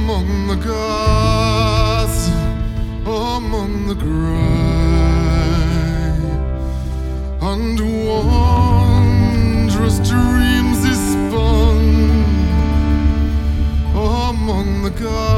among the gods, among the gray, and wondrous dreams he spun among the gods.